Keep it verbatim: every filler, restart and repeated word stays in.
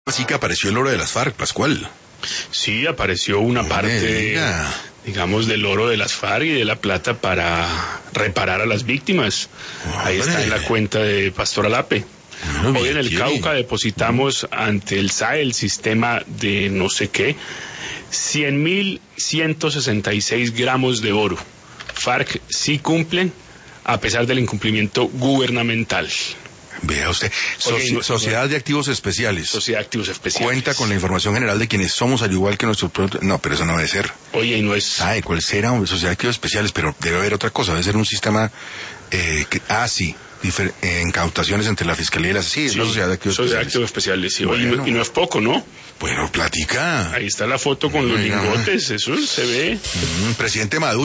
Así que apareció el oro de las FARC, Pascual. Sí, apareció una No parte, digamos, del oro de las FARC y de la plata para reparar a las víctimas. Hombre. Ahí está en la cuenta de Pastor Alape. Bueno, Hoy en el bien, Cauca depositamos ante el S A E, el sistema de no sé qué, cien mil ciento sesenta y seis gramos de oro. FARC sí cumplen a pesar del incumplimiento gubernamental. Vea usted, Soci- Oye, no- Sociedad de Activos Especiales. Sociedad de Activos Especiales. Cuenta con la información general de quienes somos, al igual que nuestros productos. No, pero eso no debe ser. Oye, y no es... ¿Sabe cuál será? Una Sociedad de Activos Especiales, pero debe haber otra cosa. Debe ser un sistema. Eh, que, ah, sí. Difer- eh, incautaciones entre la Fiscalía y las. Sí, es la Sociedad de Activos Sociedad de Especiales. Activos Especiales, sí. Oye, y no- Bueno. y no es poco, ¿no? Bueno, platica. Ahí está la foto con los Oiga, lingotes, eso se ve. Mm, presidente Maduro.